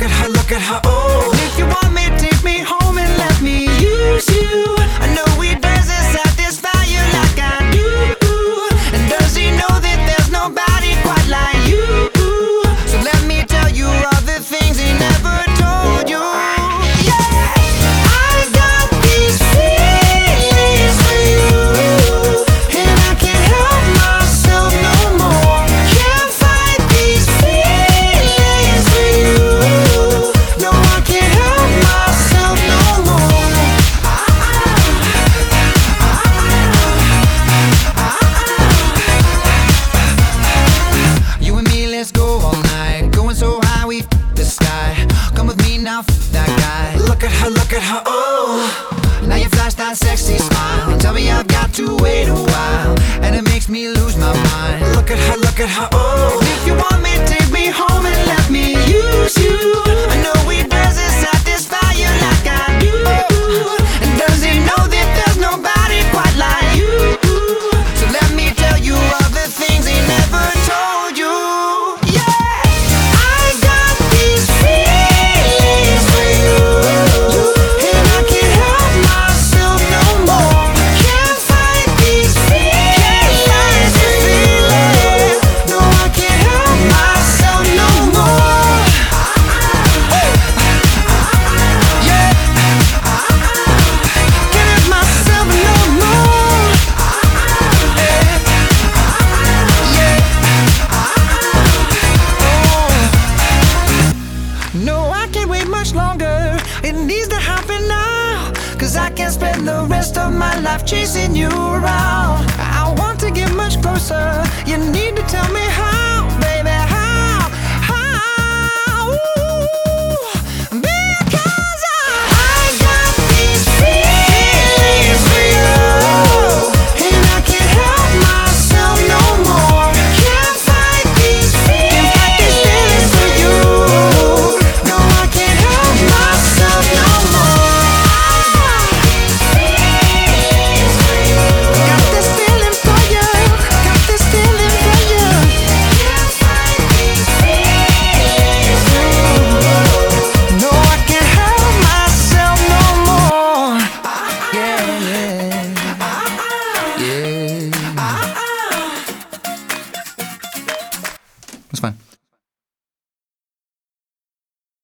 look at her, oh. And if you want me, take me home and let me use you. I know he doesn't satisfy you like I do. And does he know that there's nobody quite like you? So let me tell you all the things he never told you. Yeah, I got these feelings for you, and I can't help myself no more. Can't fight these feelings for you. No, I can't help myself no more. You and me, let's go all night. Going so high, we the sky. Come with me now, that guy. Look at her, oh. Now you flash that sexy smile. Tell me I've got to wait a while, and it makes me lose my mind. Look at her, oh. And if you want me, take me home and let me use you. I know he doesn't satisfy you like I do. And does he know that there's nobody quite like you? So let me tell you all the things he never told you. Yeah, I got these feelings for you, and I can't help myself no more. Can't fight these feelings for you. No, I can't help myself no more. Yeah, can't help myself no more. No, I can't wait much longer. It needs to happen now, 'cause I can't spend the rest of my life chasing you around. I want to get much closer. You need to tell me how, baby, how? Ooh, because I got these feelings for you, and I can't help myself no more. Can't fight these feelings for you. No, I can't help myself no more. Got this feeling for you. Got this feeling for you. Can't fight these feelings for you. No, I can't help myself no more. Yeah, yeah. That's fine.